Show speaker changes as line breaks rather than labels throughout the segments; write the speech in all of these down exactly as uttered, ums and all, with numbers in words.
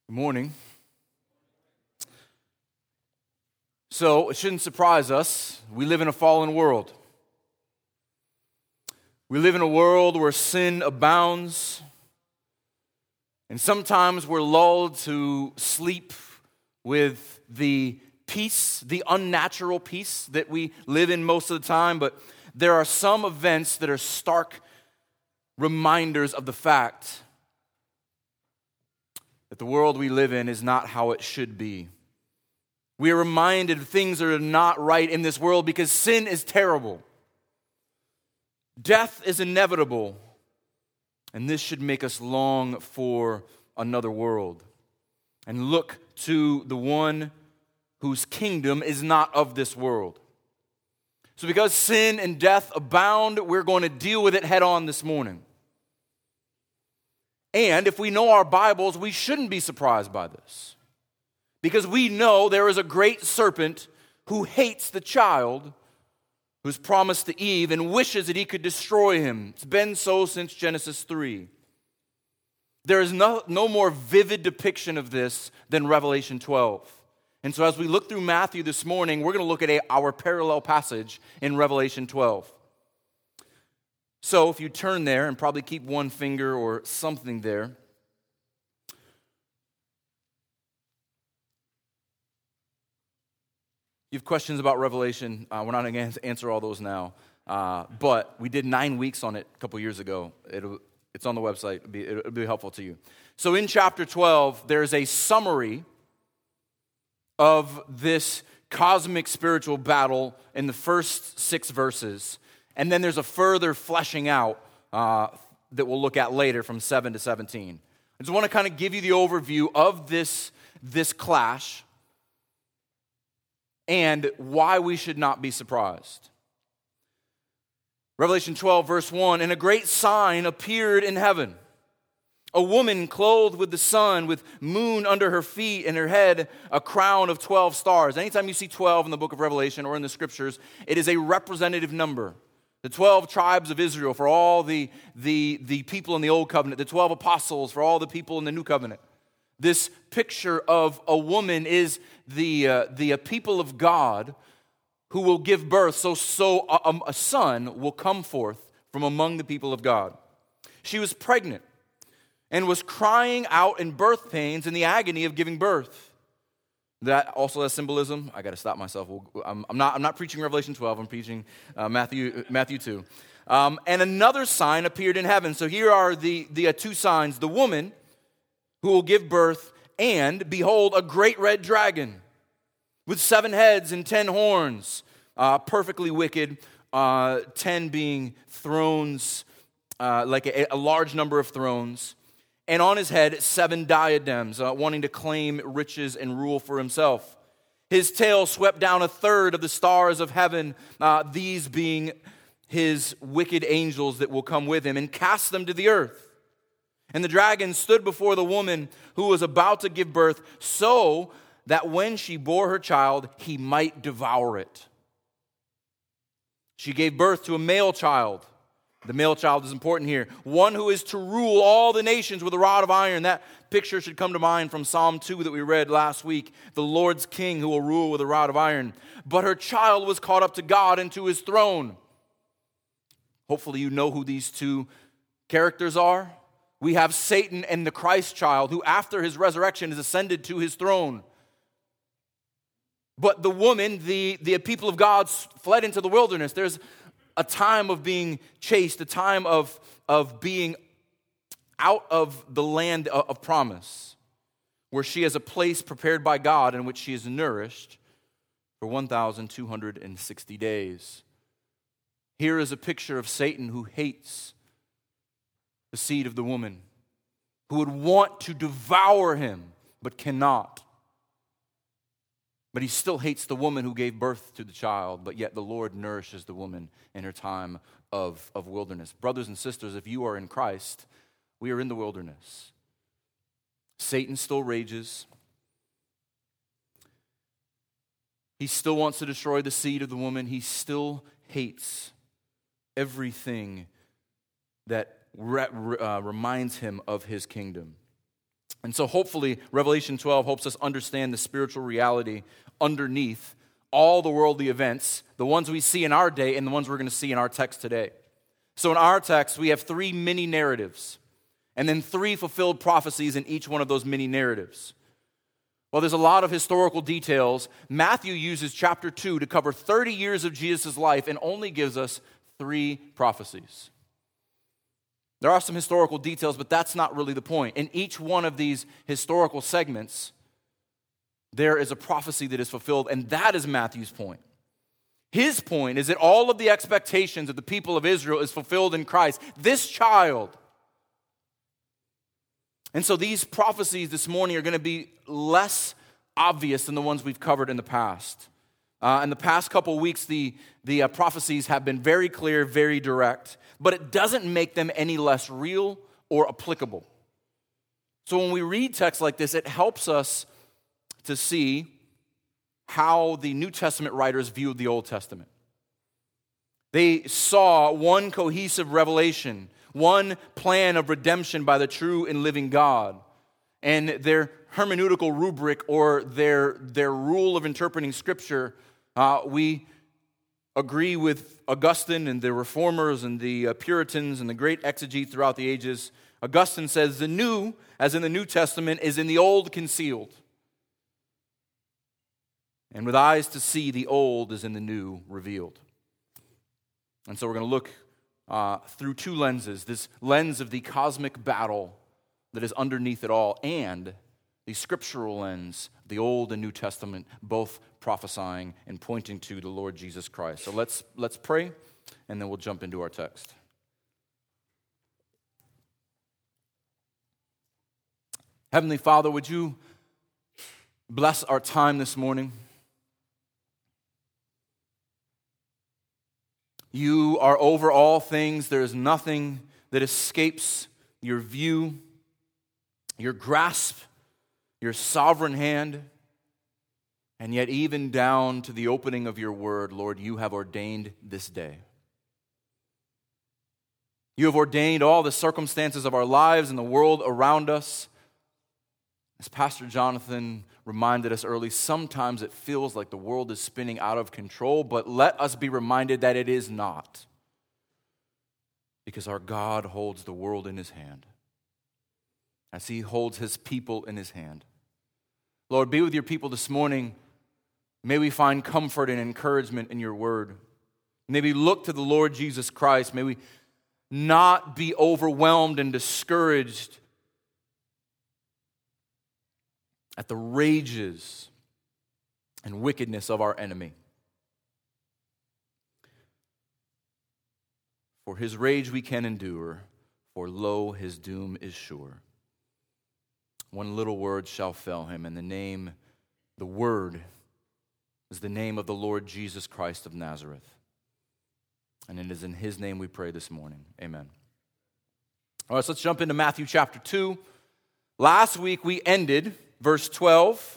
Good morning. So, it shouldn't surprise us. We live in a fallen world. We live in a world where sin abounds, and sometimes we're lulled to sleep with the peace, the unnatural peace that we live in most of the time, but there are some events that are stark reminders of the fact that the world we live in is not how it should be. We are reminded of things that are not right in this world because sin is terrible. Death is inevitable, and this should make us long for another world and look to the one whose kingdom is not of this world. So because sin and death abound, we're going to deal with it head on this morning. And if we know our Bibles, we shouldn't be surprised by this. Because we know there is a great serpent who hates the child who's promised to Eve and wishes that he could destroy him. It's been so since Genesis three. There is no, no more vivid depiction of this than Revelation twelve. And so as we look through Matthew this morning, we're going to look at a, our parallel passage in Revelation twelve. So if you turn there and probably keep one finger or something there. You have questions about Revelation. Uh, we're not going to answer all those now. Uh, but we did nine weeks on it a couple years ago. It'll, it's on the website. It'll be, it'll be helpful to you. So in chapter twelve, there's a summary of this cosmic spiritual battle in the first six verses. And then there's a further fleshing out uh, that we'll look at later from seven to seventeen. I just want to kind of give you the overview of this, this clash and why we should not be surprised. Revelation twelve, verse one, "And a great sign appeared in heaven. A woman clothed with the sun, with moon under her feet, and her head a crown of twelve stars." Anytime you see twelve in the book of Revelation or in the scriptures, it is a representative number. The twelve tribes of Israel for all the, the, the people in the Old Covenant. The twelve apostles for all the people in the New Covenant. This picture of a woman is the, uh, the uh, people of God who will give birth. So, so a, a son will come forth from among the people of God. She was pregnant and was crying out in birth pains in the agony of giving birth. That also has symbolism. I got to stop myself. I'm, I'm not. I'm not preaching Revelation twelve. I'm preaching uh, Matthew Matthew two. Um, and another sign appeared in heaven. So here are the the uh, two signs: the woman who will give birth, and behold, a great red dragon with seven heads and ten horns, uh, perfectly wicked. Uh, ten being thrones, uh, like a, a large number of thrones. And on his head, seven diadems, uh, wanting to claim riches and rule for himself. His tail swept down a third of the stars of heaven, uh, these being his wicked angels that will come with him, and cast them to the earth. And the dragon stood before the woman who was about to give birth, so that when she bore her child, he might devour it. She gave birth to a male child. The male child is important here. One who is to rule all the nations with a rod of iron. That picture should come to mind from Psalm two that we read last week. The Lord's king who will rule with a rod of iron. But her child was caught up to God and to his throne. Hopefully you know who these two characters are. We have Satan and the Christ child who after his resurrection is ascended to his throne. But the woman, the, the people of God fled into the wilderness. There's a time of being chased, a time of, of being out of the land of promise, where she has a place prepared by God in which she is nourished for one thousand two hundred sixty days. Here is a picture of Satan who hates the seed of the woman, who would want to devour him, but cannot. But he still hates the woman who gave birth to the child, but yet the Lord nourishes the woman in her time of, of wilderness. Brothers and sisters, if you are in Christ, we are in the wilderness. Satan still rages. He still wants to destroy the seed of the woman. He still hates everything that re- uh, reminds him of his kingdom. And so hopefully Revelation twelve helps us understand the spiritual reality underneath all the worldly events, the ones we see in our day and the ones we're going to see in our text today. So in our text, we have three mini narratives, and then three fulfilled prophecies in each one of those mini narratives. Well, there's a lot of historical details. Matthew uses chapter two to cover thirty years of Jesus' life and only gives us three prophecies. There are some historical details, but that's not really the point. In each one of these historical segments, there is a prophecy that is fulfilled, and that is Matthew's point. His point is that all of the expectations of the people of Israel is fulfilled in Christ, this child. And so these prophecies this morning are going to be less obvious than the ones we've covered in the past. Uh, in the past couple weeks, the, the uh, prophecies have been very clear, very direct, but it doesn't make them any less real or applicable. So when we read texts like this, it helps us to see how the New Testament writers viewed the Old Testament. They saw one cohesive revelation, one plan of redemption by the true and living God. And their hermeneutical rubric, or their, their rule of interpreting Scripture, uh, we agree with Augustine and the Reformers and the uh, Puritans and the great exegetes throughout the ages. Augustine says the new, as in the New Testament, is in the old concealed. And with eyes to see, the old is in the new revealed. And so we're going to look uh, through two lenses, this lens of the cosmic battle that is underneath it all, and the scriptural lens, the Old and New Testament, both prophesying and pointing to the Lord Jesus Christ. So let's let's pray, and then we'll jump into our text. Heavenly Father, would you bless our time this morning? You are over all things. There is nothing that escapes your view, your grasp, your sovereign hand. And yet even down to the opening of your word, Lord, you have ordained this day. You have ordained all the circumstances of our lives and the world around us. As Pastor Jonathan reminded us early, sometimes it feels like the world is spinning out of control, but let us be reminded that it is not. Because our God holds the world in his hand, as he holds his people in his hand. Lord, be with your people this morning. May we find comfort and encouragement in your word. May we look to the Lord Jesus Christ. May we not be overwhelmed and discouraged at the rages and wickedness of our enemy. For his rage we can endure, for lo, his doom is sure. One little word shall fail him, and the name, the word, is the name of the Lord Jesus Christ of Nazareth. And it is in his name we pray this morning. Amen. All right, so let's jump into Matthew chapter two. Last week we ended verse twelve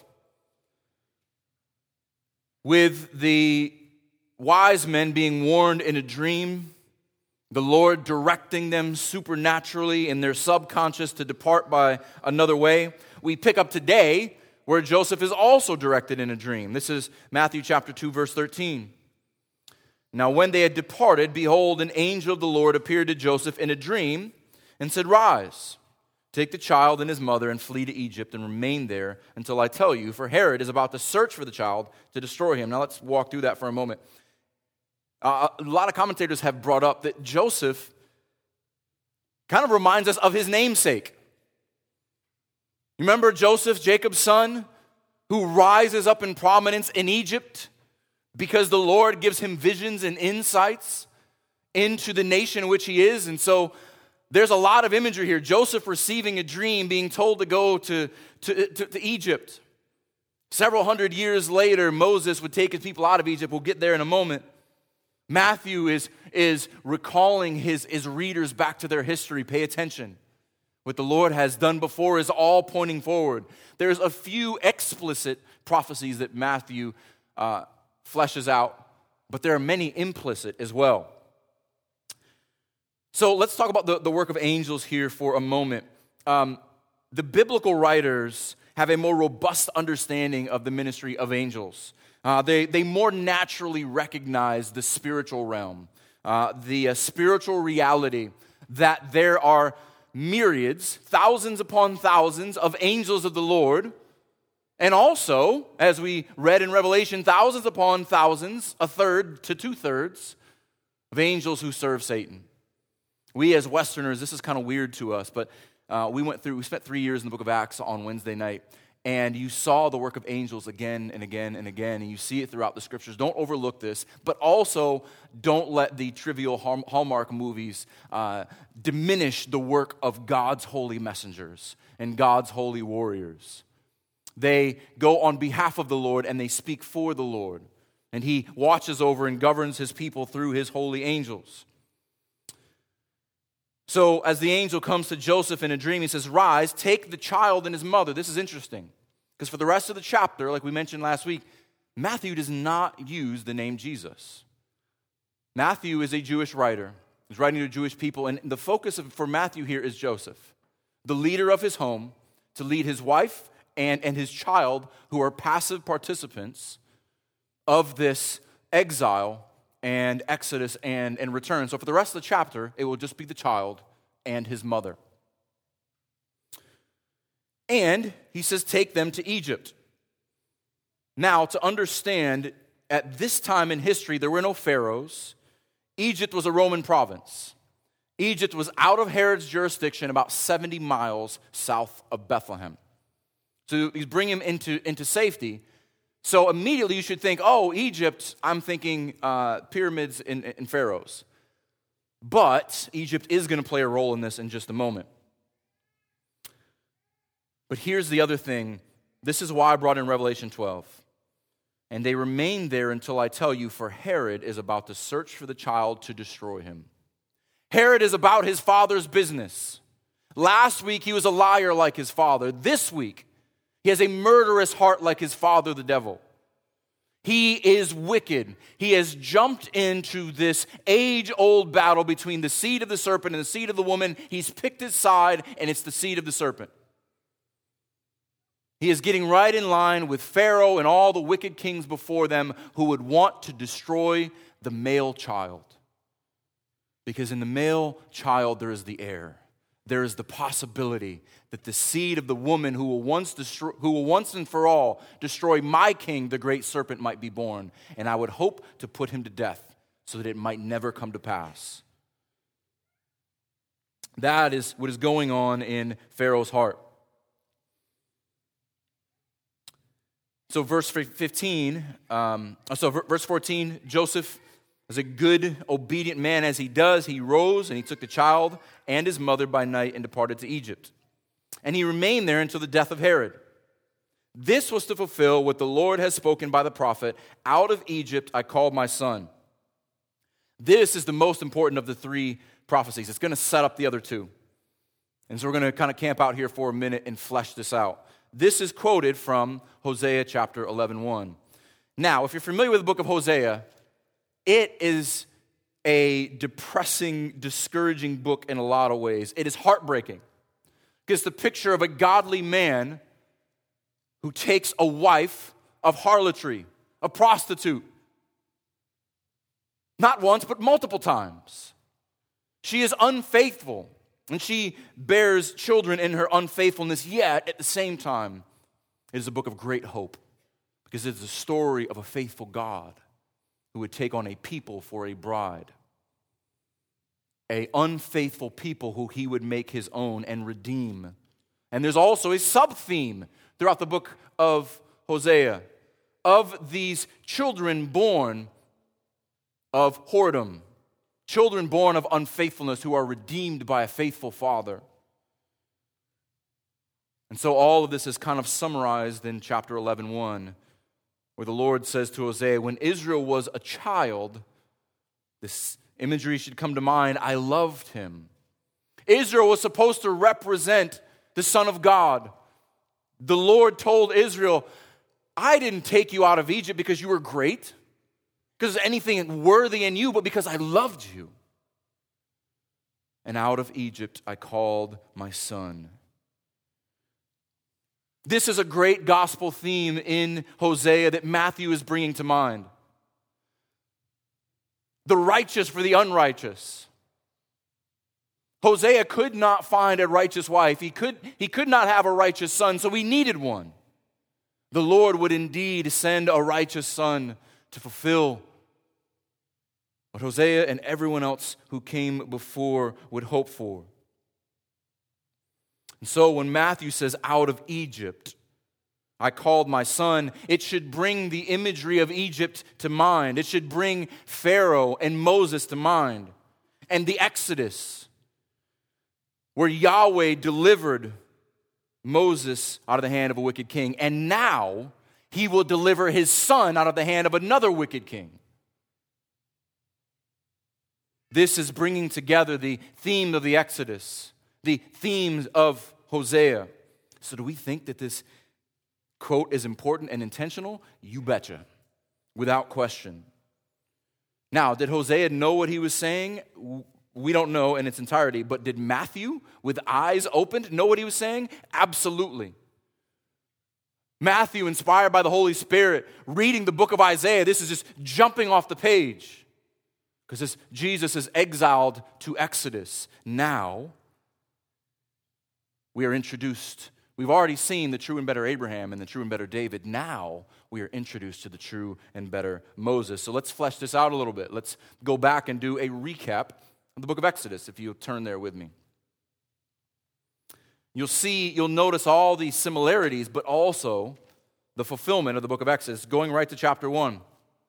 with the wise men being warned in a dream, the Lord directing them supernaturally in their subconscious to depart by another way. We pick up today where Joseph is also directed in a dream. This is Matthew chapter two, verse thirteen. Now when they had departed, behold, an angel of the Lord appeared to Joseph in a dream and said, "Rise, take the child and his mother and flee to Egypt and remain there until I tell you, for Herod is about to search for the child to destroy him." Now let's walk through that for a moment. Uh, a lot of commentators have brought up that Joseph kind of reminds us of his namesake. You remember Joseph, Jacob's son, who rises up in prominence in Egypt because the Lord gives him visions and insights into the nation in which he is. And so there's a lot of imagery here. Joseph receiving a dream, being told to go to, to, to, to Egypt. Several hundred years later, Moses would take his people out of Egypt. We'll get there in a moment. Matthew is, is recalling his, his readers back to their history. Pay attention. What the Lord has done before is all pointing forward. There's a few explicit prophecies that Matthew uh, fleshes out, but there are many implicit as well. So let's talk about the, the work of angels here for a moment. Um, the biblical writers have a more robust understanding of the ministry of angels. Uh, they, they more naturally recognize the spiritual realm, uh, the uh, spiritual reality that there are myriads, thousands upon thousands of angels of the Lord, and also, as we read in Revelation, thousands upon thousands, a third to two-thirds, of angels who serve Satan. We as Westerners, this is kind of weird to us, but uh, we went through, we spent three years in the book of Acts on Wednesday night, and you saw the work of angels again and again and again, and you see it throughout the scriptures. Don't overlook this, but also don't let the trivial Hallmark movies uh, diminish the work of God's holy messengers and God's holy warriors. They go on behalf of the Lord and they speak for the Lord, and he watches over and governs his people through his holy angels. So as the angel comes to Joseph in a dream, he says, "Rise, take the child and his mother." This is interesting, because for the rest of the chapter, like we mentioned last week, Matthew does not use the name Jesus. Matthew is a Jewish writer. He's writing to Jewish people, and the focus of, for Matthew here is Joseph, the leader of his home, to lead his wife and, and his child, who are passive participants of this exile and exodus and, and return. So for the rest of the chapter, it will just be the child and his mother. And he says, take them to Egypt. Now, to understand, at this time in history, there were no pharaohs. Egypt was a Roman province. Egypt was out of Herod's jurisdiction, about seventy miles south of Bethlehem. So he's bringing him into, into safety. So immediately you should think, oh, Egypt, I'm thinking uh, pyramids and, and pharaohs. But Egypt is going to play a role in this in just a moment. But here's the other thing. This is why I brought in Revelation twelve. And they remained there until I tell you, for Herod is about to search for the child to destroy him. Herod is about his father's business. Last week he was a liar like his father. This week he has a murderous heart like his father, the devil. He is wicked. He has jumped into this age-old battle between the seed of the serpent and the seed of the woman. He's picked his side, and it's the seed of the serpent. He is getting right in line with Pharaoh and all the wicked kings before them who would want to destroy the male child. Because in the male child there is the heir. There is the possibility that the seed of the woman who will once destroy, who will once and for all destroy my king, the great serpent, might be born. And I would hope to put him to death so that it might never come to pass. That is what is going on in Pharaoh's heart. So verse fifteen, um, so verse fourteen, Joseph, as a good, obedient man as he does, he rose and he took the child and his mother by night and departed to Egypt. And he remained there until the death of Herod. This was to fulfill what the Lord has spoken by the prophet, out of Egypt I called my son. This is the most important of the three prophecies. It's going to set up the other two. And so we're going to kind of camp out here for a minute and flesh this out. This is quoted from Hosea chapter eleven one. Now, if you're familiar with the book of Hosea, it is a depressing, discouraging book in a lot of ways. It is heartbreaking. It's the picture of a godly man who takes a wife of harlotry, a prostitute. Not once, but multiple times. She is unfaithful. And she bears children in her unfaithfulness, yet at the same time, it is a book of great hope because it is the story of a faithful God who would take on a people for a bride. A unfaithful people who he would make his own and redeem. And there's also a sub-theme throughout the book of Hosea of these children born of whoredom. Children born of unfaithfulness who are redeemed by a faithful father. And so all of this is kind of summarized in chapter eleven one, where the Lord says to Hosea, when Israel was a child, this imagery should come to mind, I loved him. Israel was supposed to represent the Son of God. The Lord told Israel, I didn't take you out of Egypt because you were great, because anything worthy in you, but because I loved you. And out of Egypt I called my son. This is a great gospel theme in Hosea that Matthew is bringing to mind. The righteous for the unrighteous. Hosea could not find a righteous wife. He could, he could not have a righteous son, so he needed one. The Lord would indeed send a righteous son to fulfill what Hosea and everyone else who came before would hope for. And so when Matthew says, out of Egypt, I called my son, it should bring the imagery of Egypt to mind. It should bring Pharaoh and Moses to mind. And the Exodus, where Yahweh delivered Moses out of the hand of a wicked king. And now he will deliver his son out of the hand of another wicked king. This is bringing together the theme of the Exodus, the themes of Hosea. So do we think that this quote is important and intentional? You betcha, without question. Now, did Hosea know what he was saying? We don't know in its entirety, but did Matthew, with eyes opened, know what he was saying? Absolutely. Matthew, inspired by the Holy Spirit, reading the book of Isaiah, this is just jumping off the page. Because Jesus is exiled to Exodus. Now, we are introduced. We've already seen the true and better Abraham and the true and better David. Now, we are introduced to the true and better Moses. So let's flesh this out a little bit. Let's go back and do a recap of the book of Exodus, if you'll turn there with me. You'll see, you'll notice all these similarities, but also the fulfillment of the book of Exodus. Going right to chapter one.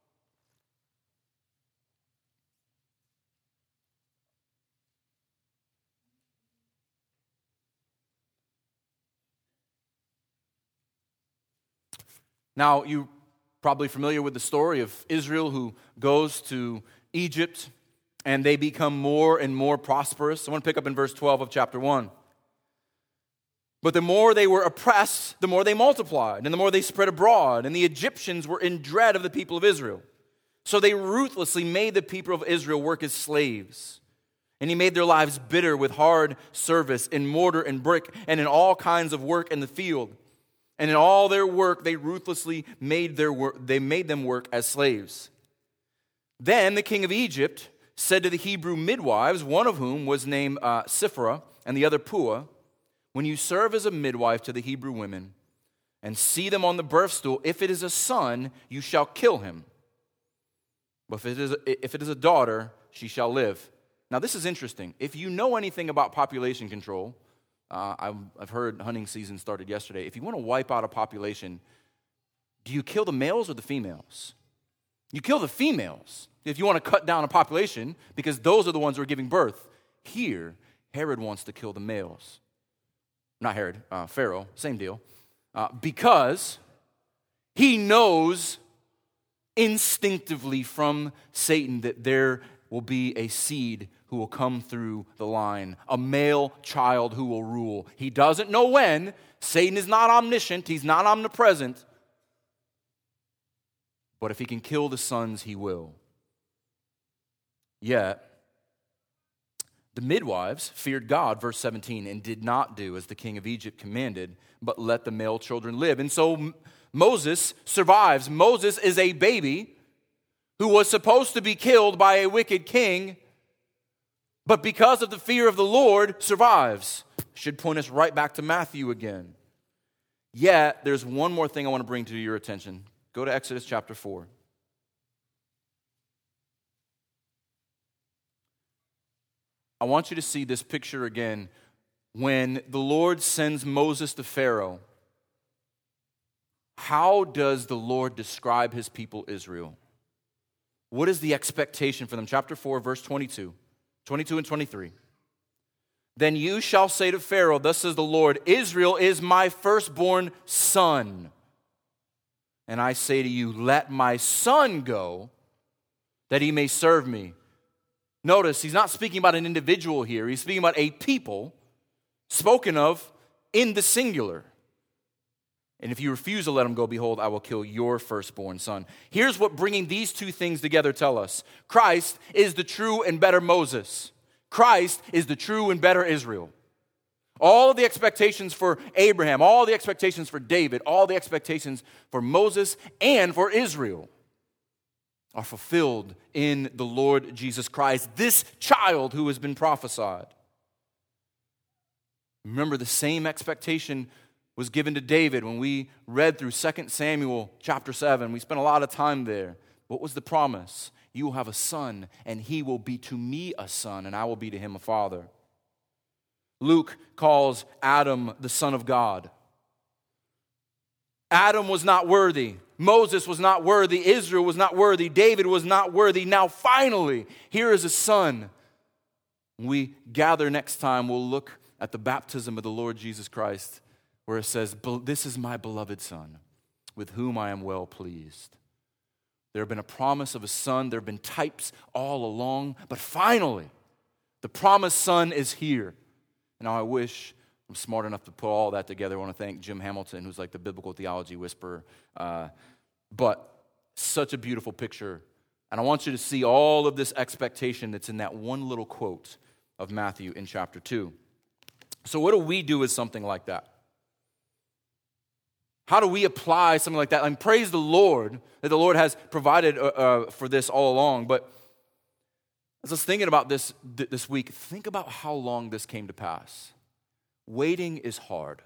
Now, you're probably familiar with the story of Israel who goes to Egypt and they become more and more prosperous. I want to pick up in verse twelve of chapter one. But the more they were oppressed, the more they multiplied, and the more they spread abroad. And the Egyptians were in dread of the people of Israel. So they ruthlessly made the people of Israel work as slaves. And he made their lives bitter with hard service in mortar and brick and in all kinds of work in the field. And in all their work, they ruthlessly made their work, they made them work as slaves. Then the king of Egypt said to the Hebrew midwives, one of whom was named uh, Siphrah and the other Puah, when you serve as a midwife to the Hebrew women and see them on the birth stool, if it is a son, you shall kill him. But if it is a, if it is a daughter, she shall live. Now this is interesting. If you know anything about population control, Uh, I've, I've heard hunting season started yesterday. If you want to wipe out a population, do you kill the males or the females? You kill the females if you want to cut down a population, because those are the ones who are giving birth. Here, Herod wants to kill the males. Not Herod, uh, Pharaoh, same deal. Uh, because he knows instinctively from Satan that there will be a seed who will come through the line, a male child who will rule. He doesn't know when. Satan is not omniscient. He's not omnipresent. But if he can kill the sons, he will. Yet, the midwives feared God, verse seventeen, and did not do as the king of Egypt commanded, but let the male children live. And so Moses survives. Moses is a baby who was supposed to be killed by a wicked king, but because of the fear of the Lord, survives. Should point us right back to Matthew again. Yet, there's one more thing I want to bring to your attention. Go to Exodus chapter four. I want you to see this picture again. When the Lord sends Moses to Pharaoh, how does the Lord describe his people Israel? What is the expectation for them? Chapter four, verse twenty-two. twenty-two and twenty-three. Then you shall say to Pharaoh, thus says the Lord, Israel is my firstborn son. And I say to you, let my son go, that he may serve me. Notice, he's not speaking about an individual here. He's speaking about a people spoken of in the singular. And if you refuse to let him go, behold, I will kill your firstborn son. Here's what bringing these two things together tell us. Christ is the true and better Moses. Christ is the true and better Israel. All of the expectations for Abraham, all the expectations for David, all the expectations for Moses and for Israel are fulfilled in the Lord Jesus Christ, this child who has been prophesied. Remember, the same expectation was given to David when we read through Second Samuel chapter seven. We spent a lot of time there. What was the promise? You will have a son, and he will be to me a son, and I will be to him a father. Luke calls Adam the son of God. Adam was not worthy. Moses was not worthy. Israel was not worthy. David was not worthy. Now finally, here is a son. When we gather next time, we'll look at the baptism of the Lord Jesus Christ, where it says, "This is my beloved Son, with whom I am well pleased." There have been a promise of a son. There have been types all along. But finally, the promised son is here. Now I wish I'm smart enough to put all that together. I want to thank Jim Hamilton, who's like the biblical theology whisperer. Uh, but such a beautiful picture. And I want you to see all of this expectation that's in that one little quote of Matthew in chapter two. So what do we do with something like that? How do we apply something like that? And praise the Lord that the Lord has provided uh, uh, for this all along. But as I was thinking about this th- this week, think about how long this came to pass. Waiting is hard.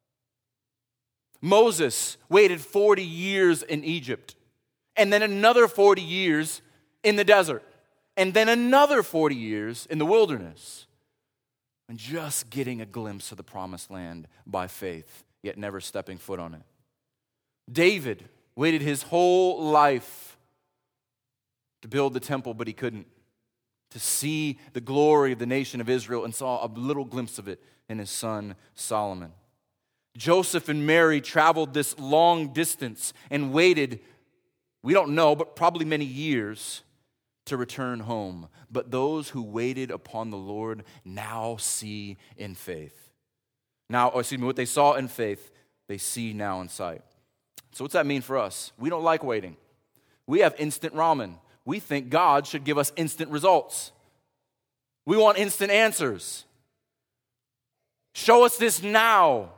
Moses waited forty years in Egypt, and then another forty years in the desert, and then another forty years in the wilderness, and just getting a glimpse of the promised land by faith, yet never stepping foot on it. David waited his whole life to build the temple, but he couldn't. To see the glory of the nation of Israel, and saw a little glimpse of it in his son Solomon. Joseph and Mary traveled this long distance and waited, we don't know, but probably many years to return home. But those who waited upon the Lord now see in faith. Now, or excuse me, what they saw in faith, they see now in sight. So what's that mean for us? We don't like waiting. We have instant ramen. We think God should give us instant results. We want instant answers. Show us this now.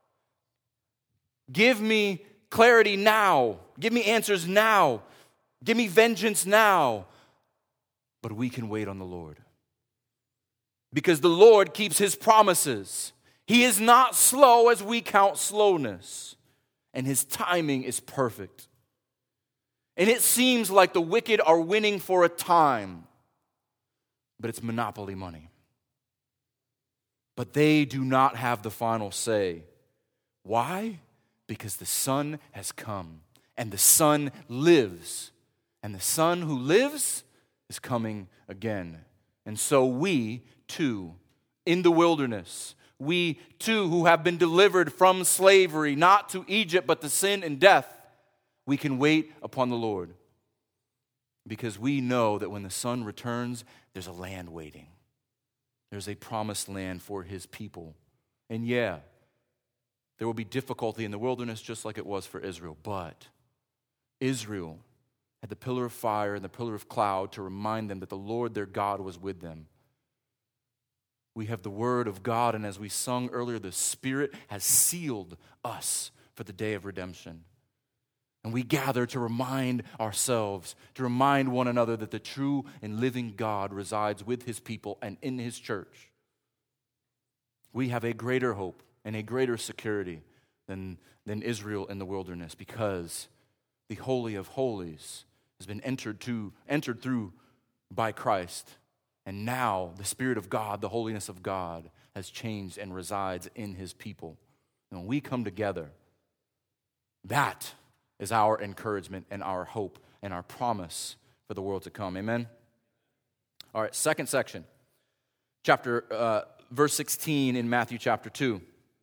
Give me clarity now. Give me answers now. Give me vengeance now. But we can wait on the Lord. Because the Lord keeps his promises. He is not slow as we count slowness. And his timing is perfect. And it seems like the wicked are winning for a time, but it's monopoly money. But they do not have the final say. Why? Because the Son has come, and the Son lives, and the Son who lives is coming again. And so we, too, in the wilderness, we, too, who have been delivered from slavery, not to Egypt, but to sin and death, we can wait upon the Lord. Because we know that when the Son returns, there's a land waiting. There's a promised land for his people. And yeah, there will be difficulty in the wilderness just like it was for Israel. But Israel had the pillar of fire and the pillar of cloud to remind them that the Lord their God was with them. We have the word of God, and as we sung earlier, the Spirit has sealed us for the day of redemption. And we gather to remind ourselves, to remind one another that the true and living God resides with his people and in his church. We have a greater hope and a greater security than, than Israel in the wilderness, because the Holy of Holies has been entered to entered through by Christ. And now the Spirit of God, the holiness of God, has changed and resides in his people. And when we come together, that is our encouragement and our hope and our promise for the world to come. Amen? All right, second section. Chapter, uh, verse sixteen in Matthew chapter two.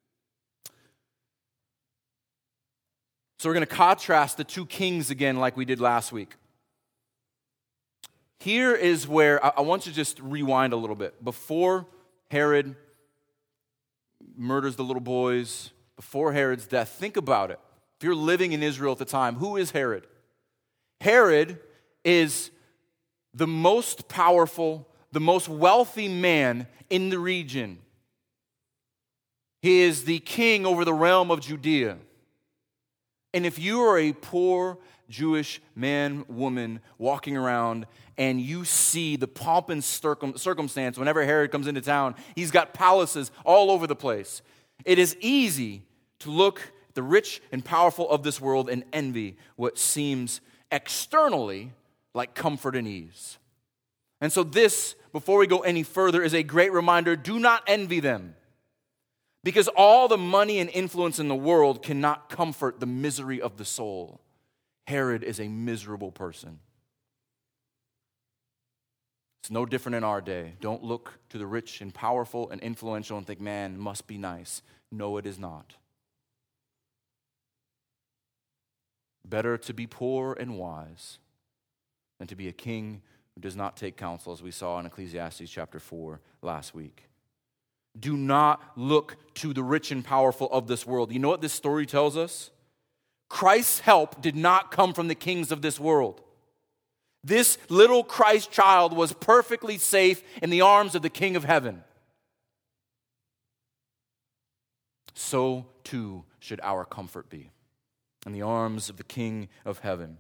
So we're going to contrast the two kings again like we did last week. Here is where I want you to just rewind a little bit. Before Herod murders the little boys, before Herod's death, think about it. If you're living in Israel at the time, who is Herod? Herod is the most powerful, the most wealthy man in the region. He is the king over the realm of Judea. And if you are a poor Jewish man, woman walking around and you see the pomp and circum- circumstance whenever Herod comes into town, he's got palaces all over the place. It is easy to look at the rich and powerful of this world and envy what seems externally like comfort and ease. And so this, before we go any further, is a great reminder: do not envy them. Because all the money and influence in the world cannot comfort the misery of the soul. Herod is a miserable person. It's no different in our day. Don't look to the rich and powerful and influential and think, man, must be nice. No, it is not. Better to be poor and wise than to be a king who does not take counsel, as we saw in Ecclesiastes chapter four last week. Do not look to the rich and powerful of this world. You know what this story tells us? Christ's help did not come from the kings of this world. This little Christ child was perfectly safe in the arms of the King of heaven. So too should our comfort be, in the arms of the King of heaven.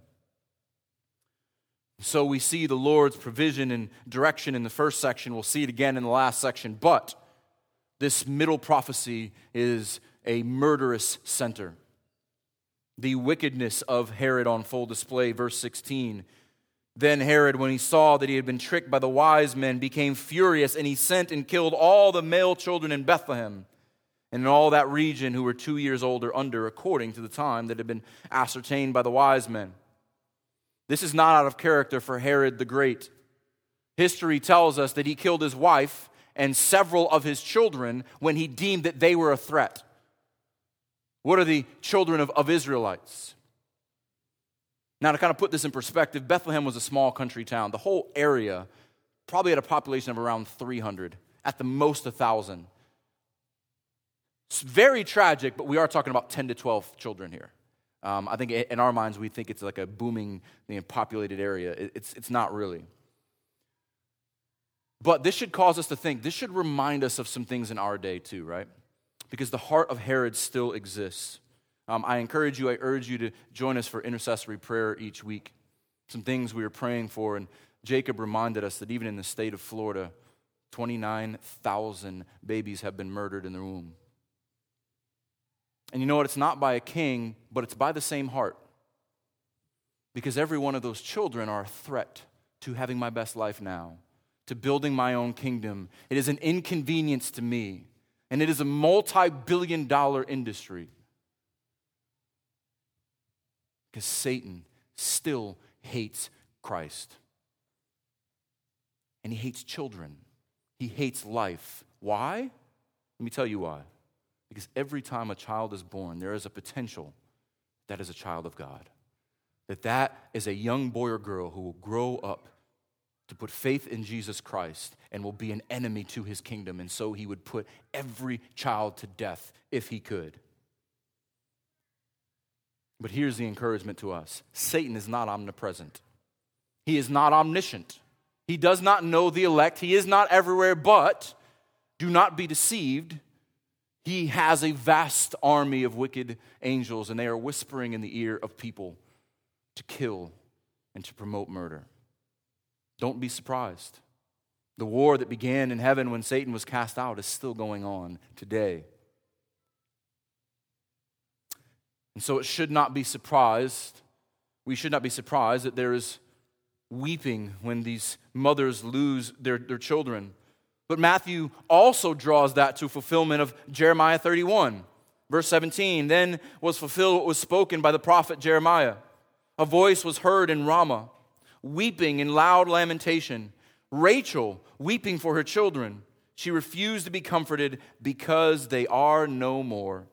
So we see the Lord's provision and direction in the first section. We'll see it again in the last section. But this middle prophecy is a murderous center. The wickedness of Herod on full display. Verse sixteen. Then Herod, when he saw that he had been tricked by the wise men, became furious, and he sent and killed all the male children in Bethlehem and in all that region who were two years old or under, according to the time that had been ascertained by the wise men. This is not out of character for Herod the Great. History tells us that he killed his wife and several of his children when he deemed that they were a threat. What are the children of, of Israelites? Now, to kind of put this in perspective, Bethlehem was a small country town. The whole area probably had a population of around three hundred, at the most one thousand. It's very tragic, but we are talking about ten to twelve children here. Um, I think in our minds, we think it's like a booming, you know, populated area. It, it's, it's not really. But this should cause us to think, this should remind us of some things in our day too, right? Because the heart of Herod still exists. Um, I encourage you, I urge you to join us for intercessory prayer each week. Some things we are praying for, and Jacob reminded us that even in the state of Florida, twenty-nine thousand babies have been murdered in the womb. And you know what? It's not by a king, but it's by the same heart. Because every one of those children are a threat to having my best life now, to building my own kingdom. It is an inconvenience to me, and it is a multi-billion dollar industry. Because Satan still hates Christ. And he hates children. He hates life. Why? Let me tell you why. Because every time a child is born, there is a potential that is a child of God. That that is a young boy or girl who will grow up to put faith in Jesus Christ and will be an enemy to his kingdom. And so he would put every child to death if he could. But here's the encouragement to us. Satan is not omnipresent. He is not omniscient. He does not know the elect. He is not everywhere, but do not be deceived. He has a vast army of wicked angels, and they are whispering in the ear of people to kill and to promote murder. Don't be surprised. The war that began in heaven when Satan was cast out is still going on today. And so it should not be surprised, we should not be surprised that there is weeping when these mothers lose their, their children. But Matthew also draws that to fulfillment of Jeremiah thirty-one. Verse seventeen, then was fulfilled what was spoken by the prophet Jeremiah. A voice was heard in Ramah, weeping in loud lamentation. Rachel weeping for her children. She refused to be comforted because they are no more.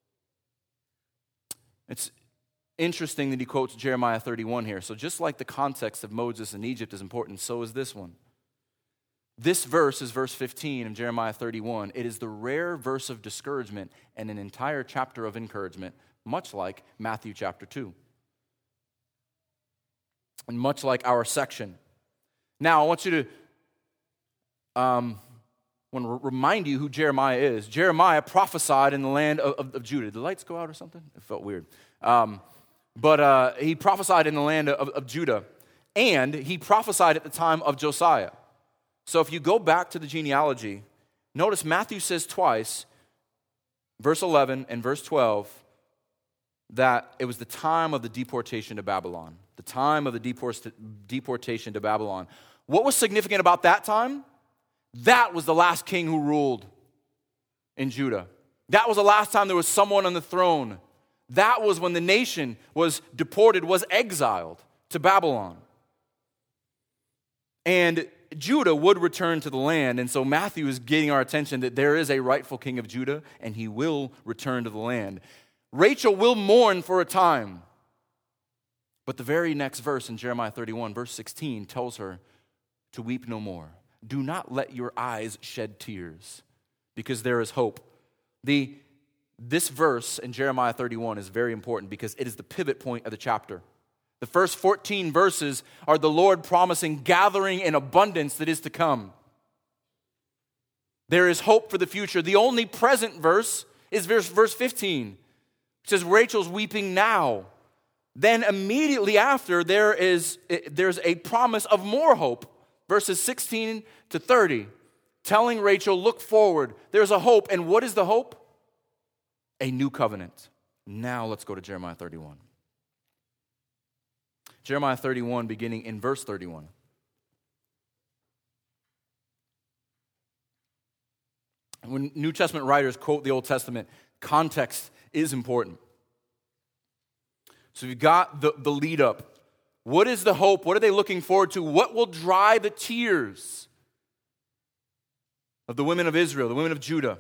It's interesting that he quotes Jeremiah thirty-one here. So just like the context of Moses in Egypt is important, so is this one. This verse is verse fifteen of Jeremiah thirty-one. It is the rare verse of discouragement and an entire chapter of encouragement, much like Matthew chapter two. And much like our section. Now, I want you to um, want to remind you who Jeremiah is. Jeremiah prophesied in the land of, of, of Judah. Did the lights go out or something? It felt weird. Um, but uh, he prophesied in the land of, of Judah, and he prophesied at the time of Josiah. So if you go back to the genealogy, notice Matthew says twice, verse eleven and verse twelve, that it was the time of the deportation to Babylon. The time of the deport- deportation to Babylon. What was significant about that time? That was the last king who ruled in Judah. That was the last time there was someone on the throne. That was when the nation was deported, was exiled to Babylon. And Judah would return to the land, and so Matthew is getting our attention that there is a rightful king of Judah, and he will return to the land. Rachel will mourn for a time, but the very next verse in Jeremiah thirty-one, verse sixteen, tells her to weep no more. Do not let your eyes shed tears, because there is hope. The, this verse in Jeremiah thirty-one is very important because it is the pivot point of the chapter. The first fourteen verses are the Lord promising gathering in abundance that is to come. There is hope for the future. The only present verse is verse, verse fifteen. It says, Rachel's weeping now. Then immediately after, there is there's a promise of more hope. Verses sixteen to thirty, telling Rachel, look forward. There's a hope. And what is the hope? A new covenant. Now let's go to Jeremiah thirty-one. Jeremiah thirty-one, beginning in verse thirty-one. When New Testament writers quote the Old Testament, context is important. So you've got the, the lead up. What is the hope? What are they looking forward to? What will dry the tears of the women of Israel, the women of Judah?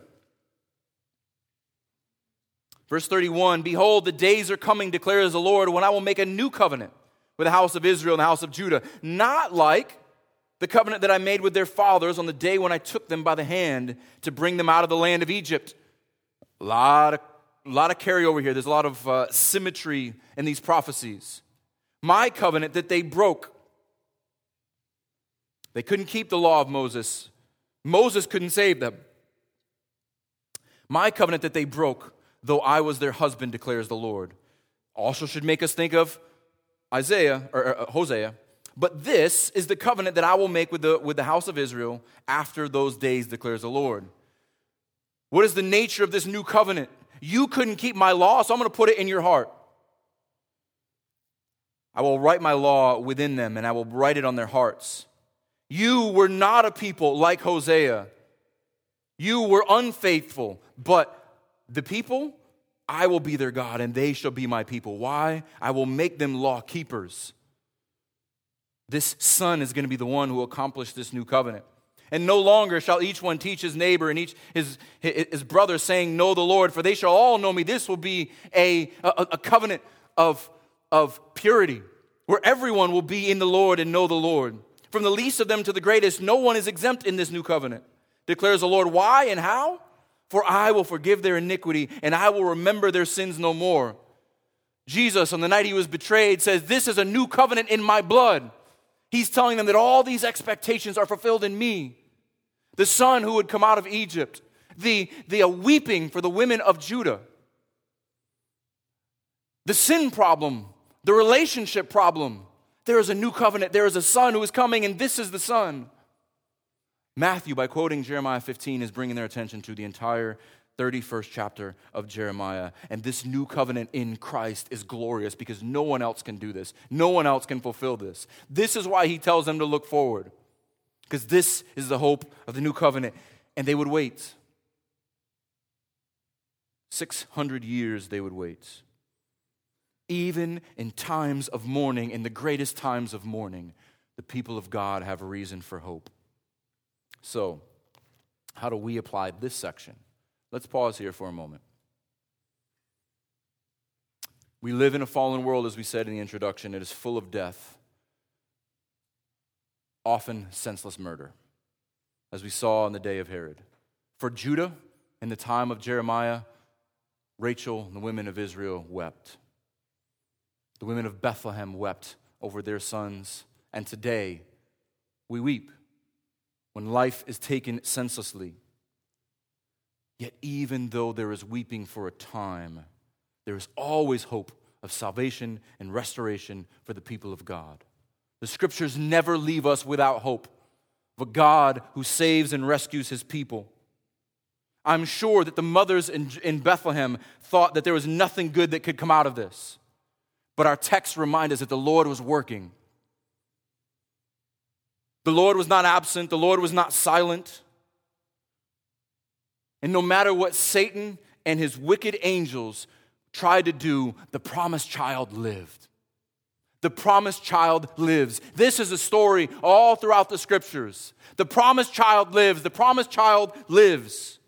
Verse thirty-one, behold, the days are coming, declares the Lord, when I will make a new covenant with the house of Israel and the house of Judah, not like the covenant that I made with their fathers on the day when I took them by the hand to bring them out of the land of Egypt. A lot of, a lot of carryover here. There's a lot of uh, symmetry in these prophecies. My covenant that they broke. They couldn't keep the law of Moses. Moses couldn't save them. My covenant that they broke, though I was their husband, declares the Lord. Also should make us think of Isaiah or uh, Hosea. But this is the covenant that I will make with the with the house of Israel after those days, declares the Lord. What is the nature of this new covenant? You couldn't keep my law, so I'm going to put it in your heart. I will write my law within them, and I will write it on their hearts. You were not a people like Hosea. You were unfaithful, but the people, I will be their God, and they shall be my people. Why? I will make them law keepers. This son is going to be the one who will accomplish this new covenant. And no longer shall each one teach his neighbor and each his, his brother, saying, know the Lord, for they shall all know me. This will be a, a, a covenant of, of purity, where everyone will be in the Lord and know the Lord. From the least of them to the greatest, no one is exempt in this new covenant, declares the Lord. Why and how? For I will forgive their iniquity, and I will remember their sins no more. Jesus, on the night he was betrayed, says, this is a new covenant in my blood. He's telling them that all these expectations are fulfilled in me. The son who would come out of Egypt, the, the weeping for the women of Judah, the sin problem, the relationship problem. There is a new covenant. There is a son who is coming, and this is the son. Matthew, by quoting Jeremiah fifteen, is bringing their attention to the entire thirty-first chapter of Jeremiah. And this new covenant in Christ is glorious because no one else can do this. No one else can fulfill this. This is why he tells them to look forward, because this is the hope of the new covenant. And they would wait. six hundred years they would wait. Even in times of mourning, in the greatest times of mourning, the people of God have a reason for hope. So, how do we apply this section? Let's pause here for a moment. We live in a fallen world, as we said in the introduction. It is full of death, often senseless murder, as we saw on the day of Herod. For Judah, in the time of Jeremiah, Rachel and the women of Israel wept. The women of Bethlehem wept over their sons, and today we weep. when life is taken senselessly. Yet even though there is weeping for a time, there is always hope of salvation and restoration for the people of God. The Scriptures never leave us without hope of a God who saves and rescues his people. I'm sure that the mothers in, in Bethlehem thought that there was nothing good that could come out of this. But our texts remind us that the Lord was working. The Lord was not absent. The Lord was not silent. And no matter what Satan and his wicked angels tried to do, the promised child lived. The promised child lives. This is a story all throughout the Scriptures. The promised child lives. The promised child lives.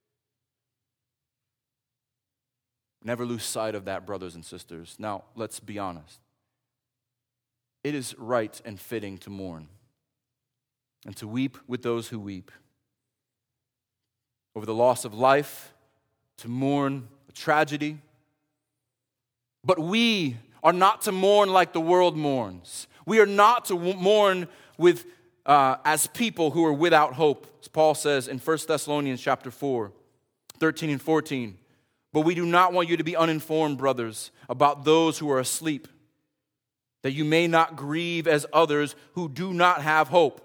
Never lose sight of that, brothers and sisters. Now, let's be honest. It is right and fitting to mourn and to weep with those who weep over the loss of life, to mourn a tragedy. But we are not to mourn like the world mourns. We are not to mourn with uh, as people who are without hope. As Paul says in First Thessalonians chapter four, thirteen and fourteen. But we do not want you to be uninformed, brothers, about those who are asleep, that you may not grieve as others who do not have hope.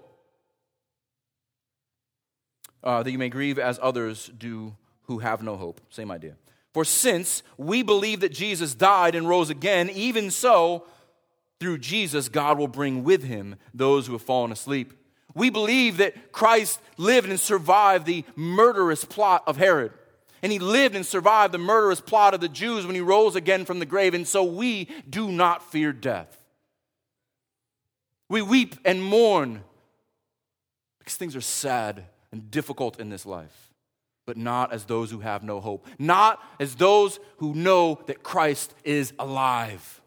Uh, that you may grieve as others do who have no hope. Same idea. For since we believe that Jesus died and rose again, even so, through Jesus, God will bring with him those who have fallen asleep. We believe that Christ lived and survived the murderous plot of Herod. And he lived and survived the murderous plot of the Jews when he rose again from the grave. And so we do not fear death. We weep and mourn because things are sad and difficult in this life, but not as those who have no hope. Not as those who know that Christ is alive.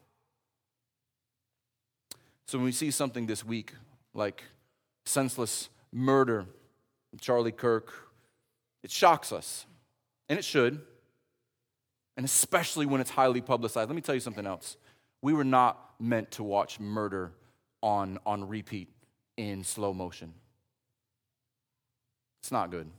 So when we see something this week like senseless murder, Charlie Kirk, it shocks us. And it should. And especially when it's highly publicized. Let me tell you something else. We were not meant to watch murder on, on repeat in slow motion. It's not good.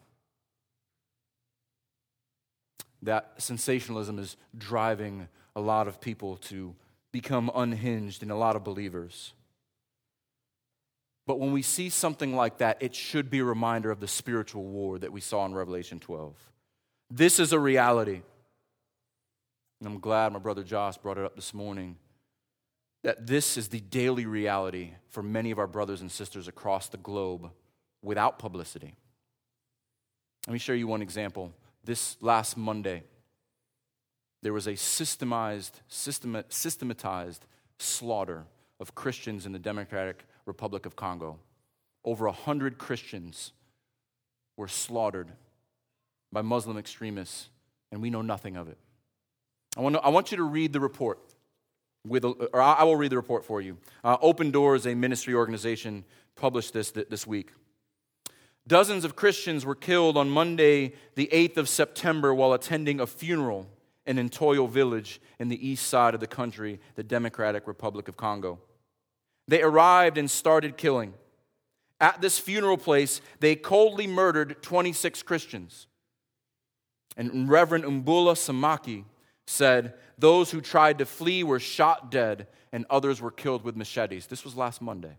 That sensationalism is driving a lot of people to become unhinged in a lot of believers. But when we see something like that, it should be a reminder of the spiritual war that we saw in Revelation twelve. This is a reality. And I'm glad my brother Josh brought it up this morning, that this is the daily reality for many of our brothers and sisters across the globe without publicity. Let me share you one example. This last Monday, there was a systemized, system, systematized slaughter of Christians in the Democratic Republic of Congo. Over a hundred Christians were slaughtered by Muslim extremists, and we know nothing of it. I want, to, I want you to read the report, with, a, or I will read the report for you. Uh, Open Doors, a ministry organization, published this this week. Dozens of Christians were killed on Monday, the eighth of September, while attending a funeral in Ntoyo village in the east side of the country, the Democratic Republic of Congo. They arrived and started killing. At this funeral place, they coldly murdered twenty-six Christians. And Reverend Umbula Samaki said, those who tried to flee were shot dead and others were killed with machetes. This was last Monday.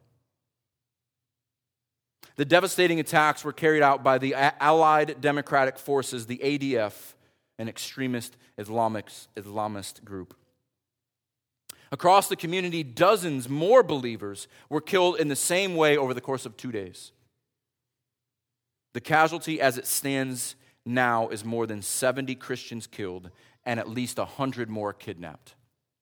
The devastating attacks were carried out by the Allied Democratic Forces, the A D F, an extremist Islamic, Islamist group. Across the community, dozens more believers were killed in the same way over the course of two days. The casualty as it stands now is more than seventy Christians killed and at least one hundred more kidnapped.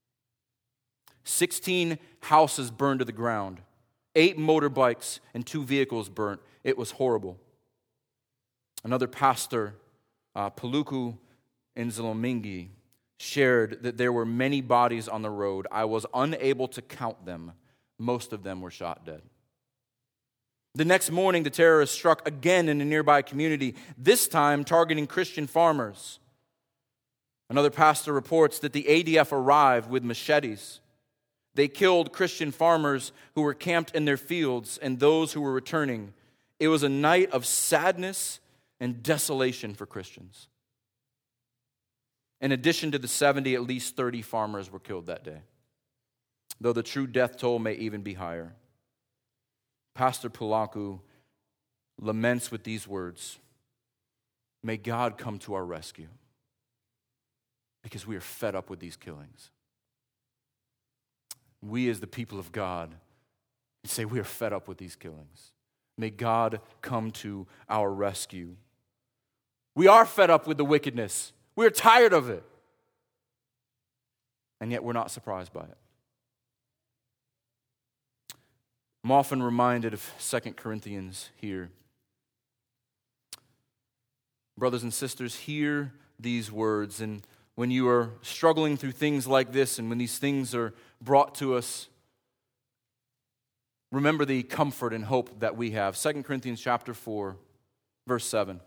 sixteen houses burned to the ground. Eight motorbikes and two vehicles burnt. It was horrible. Another pastor, uh, Paluku Nzalomingi, shared that there were many bodies on the road. I was unable to count them. Most of them were shot dead. The next morning, the terrorists struck again in a nearby community, this time targeting Christian farmers. Another pastor reports that the A D F arrived with machetes. They killed Christian farmers who were camped in their fields and those who were returning. It was a night of sadness and desolation for Christians. In addition to the seventy, at least thirty farmers were killed that day, though the true death toll may even be higher. Pastor Pulaku laments with these words, "May God come to our rescue, because we are fed up with these killings." We as the people of God say we are fed up with these killings. May God come to our rescue. We are fed up with the wickedness. We are tired of it. And yet we're not surprised by it. I'm often reminded of Second Corinthians here. Brothers and sisters, hear these words. And when you are struggling through things like this, and when these things are brought to us, remember the comfort and hope that we have. Second Corinthians chapter four, verse seven.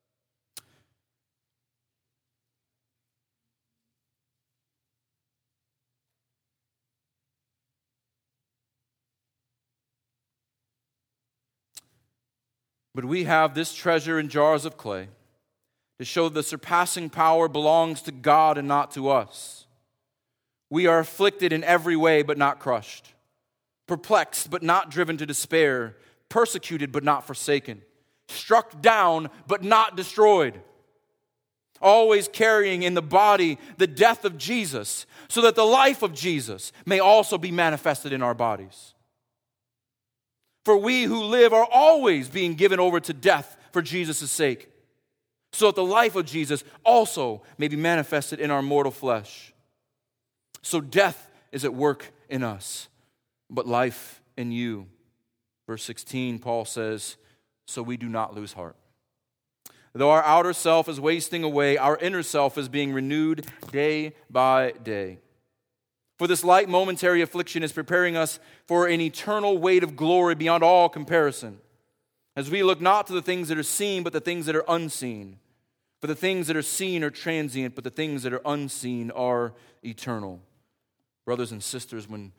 But we have this treasure in jars of clay to show the surpassing power belongs to God and not to us. We are afflicted in every way but not crushed, perplexed but not driven to despair, persecuted but not forsaken, struck down but not destroyed, always carrying in the body the death of Jesus, so that the life of Jesus may also be manifested in our bodies. For we who live are always being given over to death for Jesus' sake, so that the life of Jesus also may be manifested in our mortal flesh. So death is at work in us, but life in you. Verse sixteen, Paul says, so we do not lose heart. Though our outer self is wasting away, our inner self is being renewed day by day. For this light momentary affliction is preparing us for an eternal weight of glory beyond all comparison, as we look not to the things that are seen, but the things that are unseen. For the things that are seen are transient, but the things that are unseen are eternal. Brothers and sisters, when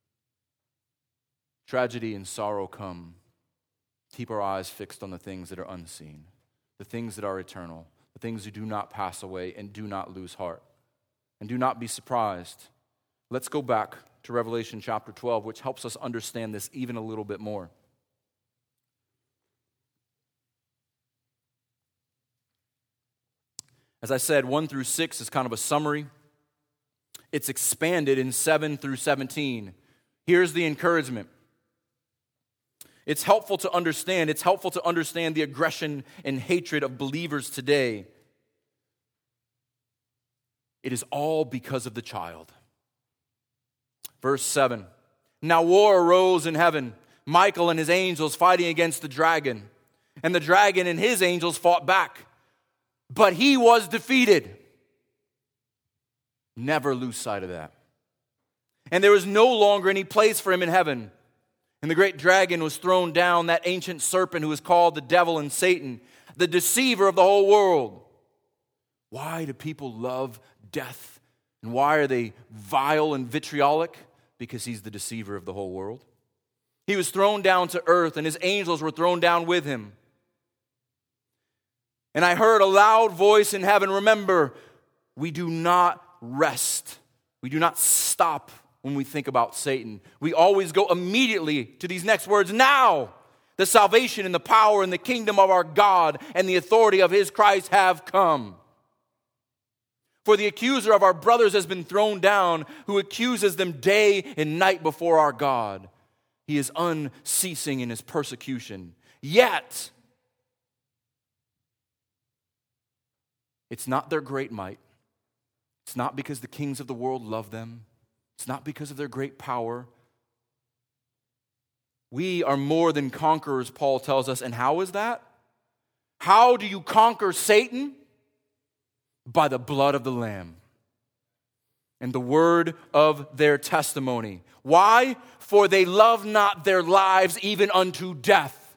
tragedy and sorrow come, keep our eyes fixed on the things that are unseen, the things that are eternal, the things that do not pass away, and do not lose heart. And do not be surprised. Let's go back to Revelation chapter twelve, which helps us understand this even a little bit more. As I said, one through six is kind of a summary. It's expanded in seven through seventeen. Here's the encouragement. It's helpful to understand. It's helpful to understand the aggression and hatred of believers today. It is all because of the child. Verse seven. Now war arose in heaven, Michael and his angels fighting against the dragon. And the dragon and his angels fought back. But he was defeated. Never lose sight of that. And there was no longer any place for him in heaven. And the great dragon was thrown down, that ancient serpent who is called the devil and Satan, the deceiver of the whole world. Why do people love death? And why are they vile and vitriolic? Because he's the deceiver of the whole world. He was thrown down to earth, and his angels were thrown down with him. And I heard a loud voice in heaven, remember, we do not rest. We do not stop when we think about Satan. We always go immediately to these next words. Now, the salvation and the power and the kingdom of our God and the authority of his Christ have come. For the accuser of our brothers has been thrown down, who accuses them day and night before our God. He is unceasing in his persecution. Yet, it's not their great might. It's not because the kings of the world love them. It's not because of their great power. We are more than conquerors, Paul tells us. And how is that? How do you conquer Satan? By the blood of the Lamb and the word of their testimony. Why? For they love not their lives even unto death.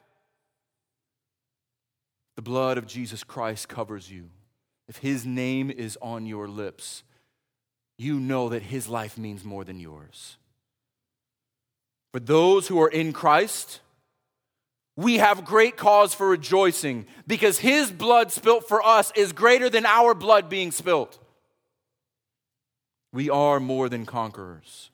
The blood of Jesus Christ covers you. If his name is on your lips, you know that his life means more than yours. For those who are in Christ, we have great cause for rejoicing because his blood spilt for us is greater than our blood being spilt. We are more than conquerors.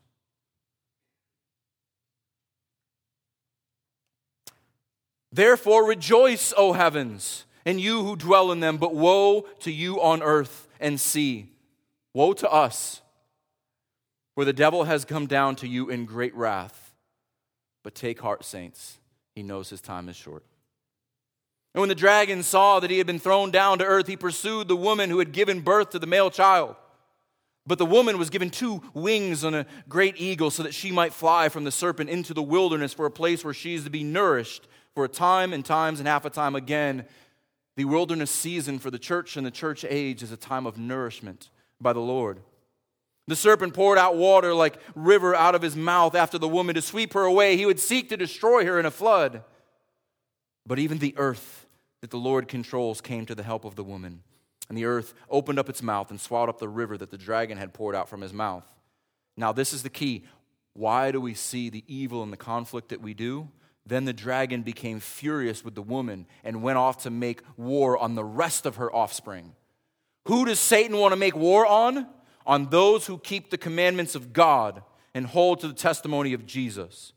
Therefore rejoice, O heavens, and you who dwell in them, but woe to you on earth and sea. Woe to us, for the devil has come down to you in great wrath. But take heart, saints, he knows his time is short. And when the dragon saw that he had been thrown down to earth, he pursued the woman who had given birth to the male child. But the woman was given two wings on a great eagle so that she might fly from the serpent into the wilderness for a place where she is to be nourished for a time and times and half a time again. The wilderness season for the church and the church age is a time of nourishment by the Lord. The serpent poured out water like river out of his mouth after the woman to sweep her away. He would seek to destroy her in a flood. But even the earth that the Lord controls came to the help of the woman. And the earth opened up its mouth and swallowed up the river that the dragon had poured out from his mouth. Now this is the key. Why do we see the evil and the conflict that we do? Then the dragon became furious with the woman and went off to make war on the rest of her offspring. Who does Satan want to make war on? On those who keep the commandments of God and hold to the testimony of Jesus.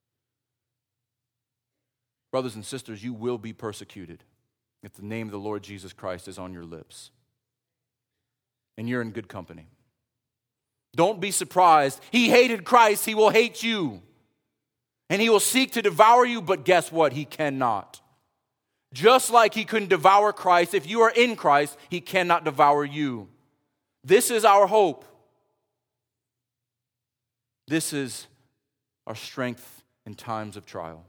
Brothers and sisters, you will be persecuted if the name of the Lord Jesus Christ is on your lips. And you're in good company. Don't be surprised. He hated Christ, he will hate you. And he will seek to devour you, but guess what? He cannot. Just like he couldn't devour Christ, if you are in Christ, he cannot devour you. This is our hope. This is our strength in times of trial.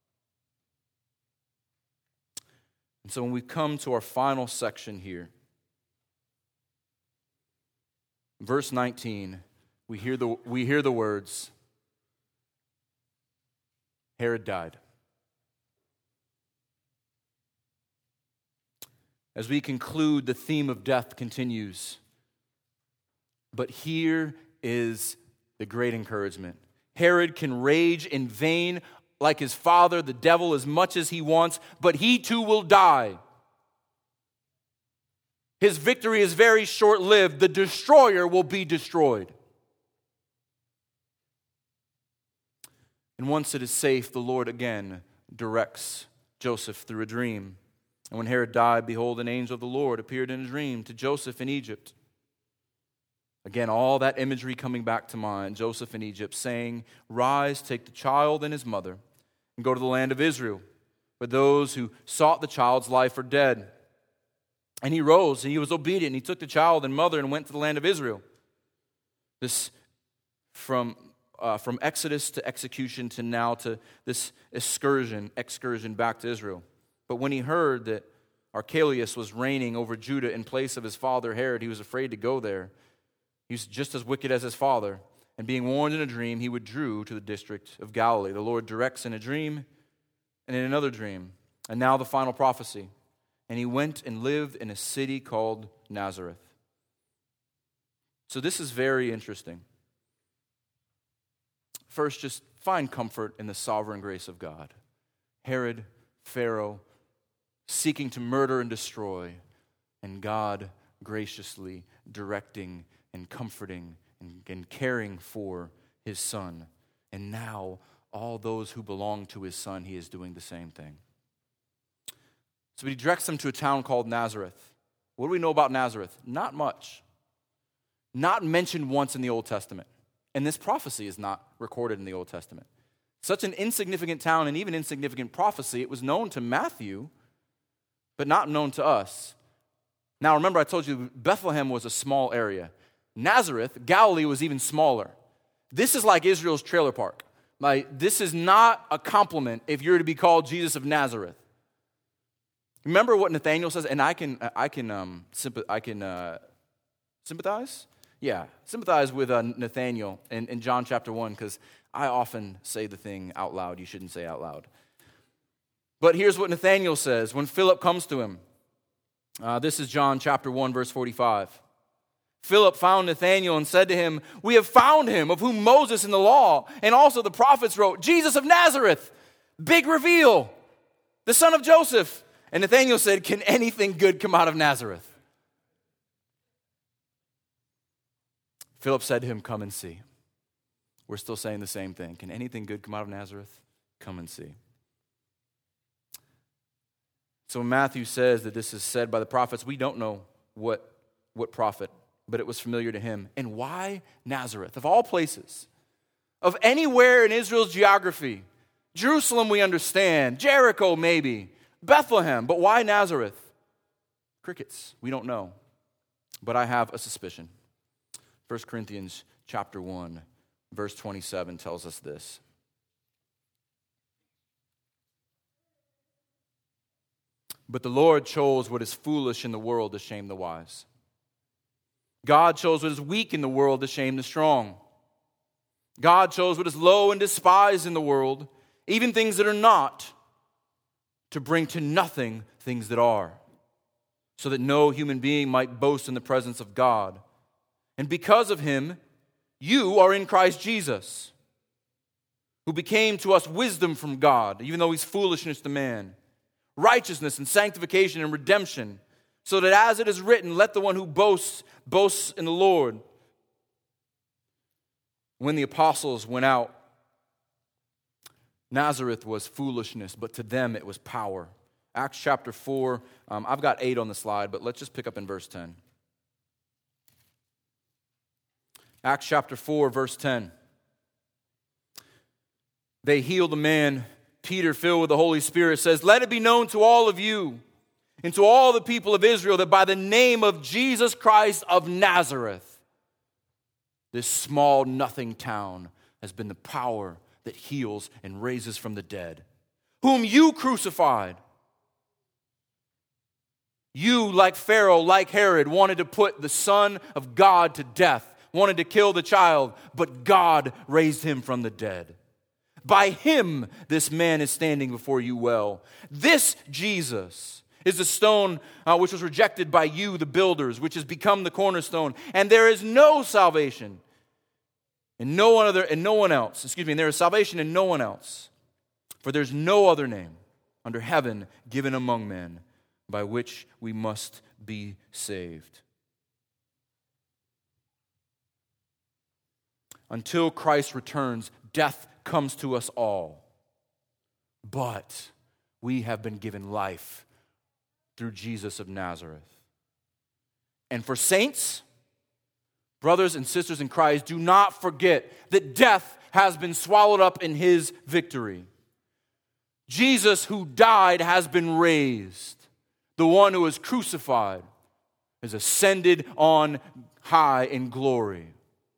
And so when we come to our final section here, verse nineteen, we hear the, we hear the words, Herod died. As we conclude, the theme of death continues. But here is the great encouragement. Herod can rage in vain like his father, the devil, as much as he wants, but he too will die. His victory is very short-lived. The destroyer will be destroyed. And once it is safe, the Lord again directs Joseph through a dream. And when Herod died, behold, an angel of the Lord appeared in a dream to Joseph in Egypt. Again, all that imagery coming back to mind. Joseph in Egypt saying, "Rise, take the child and his mother, and go to the land of Israel. For those who sought the child's life are dead." And he rose, and he was obedient. And he took the child and mother and went to the land of Israel. This from uh, from Exodus to execution to now to this excursion, excursion back to Israel. But when he heard that Archelaus was reigning over Judah in place of his father Herod, he was afraid to go there. He was just as wicked as his father. And being warned in a dream, he withdrew to the district of Galilee. The Lord directs in a dream and in another dream. And now the final prophecy. And he went and lived in a city called Nazareth. So this is very interesting. First, just find comfort in the sovereign grace of God. Herod, Pharaoh, seeking to murder and destroy, and God graciously directing and comforting and, and caring for his son. And now, all those who belong to his son, he is doing the same thing. So he directs them to a town called Nazareth. What do we know about Nazareth? Not much. Not mentioned once in the Old Testament. And this prophecy is not recorded in the Old Testament. Such an insignificant town and even insignificant prophecy, it was known to Matthew, but not known to us. Now remember, I told you Bethlehem was a small area. Nazareth, Galilee, was even smaller. This is like Israel's trailer park. Like, this is not a compliment if you're to be called Jesus of Nazareth. Remember what Nathanael says, and I can I can um sympath- I can uh, sympathize. Yeah, sympathize with uh, Nathanael in, in John chapter one, because I often say the thing out loud you shouldn't say out loud. But here's what Nathanael says when Philip comes to him. Uh, this is John chapter one, verse forty-five. Philip found Nathanael and said to him, "We have found him, of whom Moses in the law and also the prophets wrote, Jesus of Nazareth." Big reveal. the son of Joseph. And Nathanael said, can anything good come out of Nazareth? Philip said to him, come and see. We're still saying the same thing. Can anything good come out of Nazareth? Come and see. So when Matthew says that this is said by the prophets, we don't know what, what prophet, but it was familiar to him. And why Nazareth? Of all places, of anywhere in Israel's geography, Jerusalem we understand, Jericho maybe, Bethlehem, but why Nazareth? Crickets, we don't know. But I have a suspicion. First Corinthians chapter one, verse twenty-seven tells us this. But the Lord chose what is foolish in the world to shame the wise. God chose what is weak in the world to shame the strong. God chose what is low and despised in the world, even things that are not, to bring to nothing things that are, so that no human being might boast in the presence of God. And because of him, you are in Christ Jesus, who became to us wisdom from God, even though he's foolishness to man, righteousness and sanctification and redemption, so that as it is written, let the one who boasts, boasts in the Lord. When the apostles went out, Nazareth was foolishness, but to them it was power. Acts chapter four, um, I've got eight on the slide, but let's just pick up in verse ten. Acts chapter four, verse ten. They healed a man, Peter, filled with the Holy Spirit, says, let it be known to all of you and to all the people of Israel that by the name of Jesus Christ of Nazareth, this small nothing town has been the power that heals and raises from the dead, whom you crucified. You, like Pharaoh, like Herod, wanted to put the Son of God to death, wanted to kill the child, but God raised him from the dead. By him, this man is standing before you well. This Jesus is the stone uh, which was rejected by you, the builders, which has become the cornerstone. And there is no salvation in no one other, and no one else. Excuse me, and there is salvation in no one else. For there's no other name under heaven given among men by which we must be saved. Until Christ returns, death comes to us all. But we have been given life through Jesus of Nazareth. And for saints, brothers and sisters in Christ, do not forget that death has been swallowed up in his victory. Jesus, who died, has been raised. The one who was crucified is ascended on high in glory.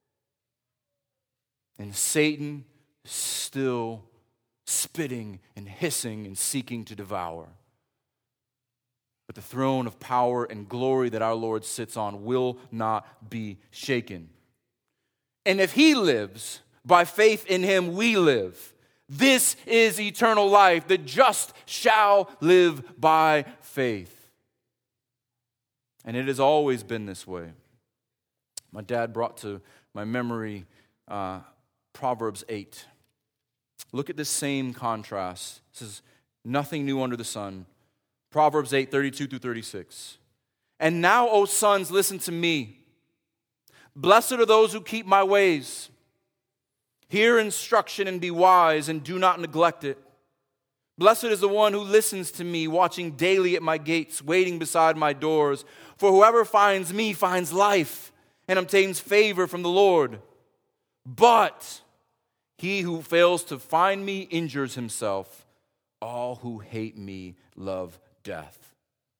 And Satan is still spitting and hissing and seeking to devour. But the throne of power and glory that our Lord sits on will not be shaken. And if he lives, by faith in him we live. This is eternal life. The just shall live by faith. And it has always been this way. My dad brought to my memory uh, Proverbs eight. Look at this same contrast. This is nothing new under the sun. Proverbs eight, thirty-two through thirty-six. And now, O sons, listen to me. Blessed are those who keep my ways. Hear instruction and be wise, and do not neglect it. Blessed is the one who listens to me, watching daily at my gates, waiting beside my doors. For whoever finds me finds life and obtains favor from the Lord. But he who fails to find me injures himself. All who hate me love death.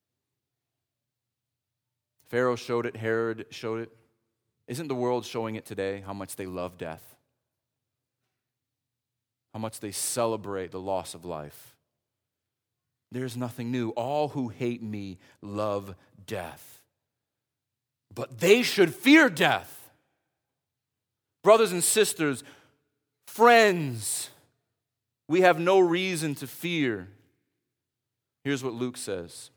Pharaoh showed it, Herod showed it. Isn't the world showing it today, how much they love death? How much they celebrate the loss of life? There's nothing new. All who hate me love death. But they should fear death. Brothers and sisters, friends, we have no reason to fear. Here's what Luke says.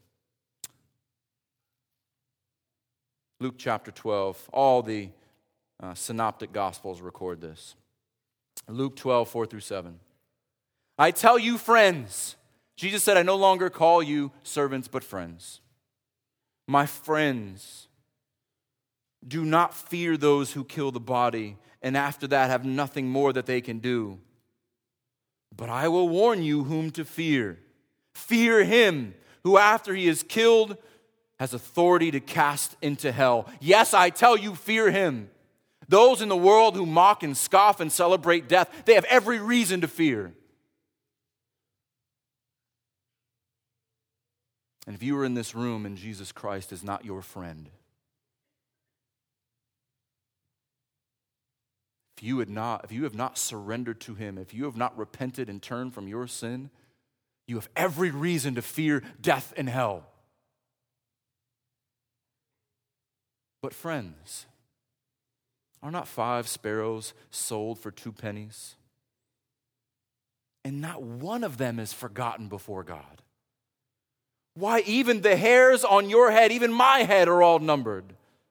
Luke chapter twelve. All the uh, synoptic gospels record this. Luke twelve, four through seven. I tell you, friends, Jesus said, I no longer call you servants, but friends. My friends, do not fear those who kill the body, and after that have nothing more that they can do. But I will warn you whom to fear. Fear him who after he is killed has authority to cast into hell. Yes, I tell you, fear him. Those in the world who mock and scoff and celebrate death, they have every reason to fear. And if you are in this room and Jesus Christ is not your friend, if you had not, if you have not surrendered to him, if you have not repented and turned from your sin, you have every reason to fear death and hell. But friends, are not five sparrows sold for two pennies? And not one of them is forgotten before God. Why, even the hairs on your head, even my head, are all numbered.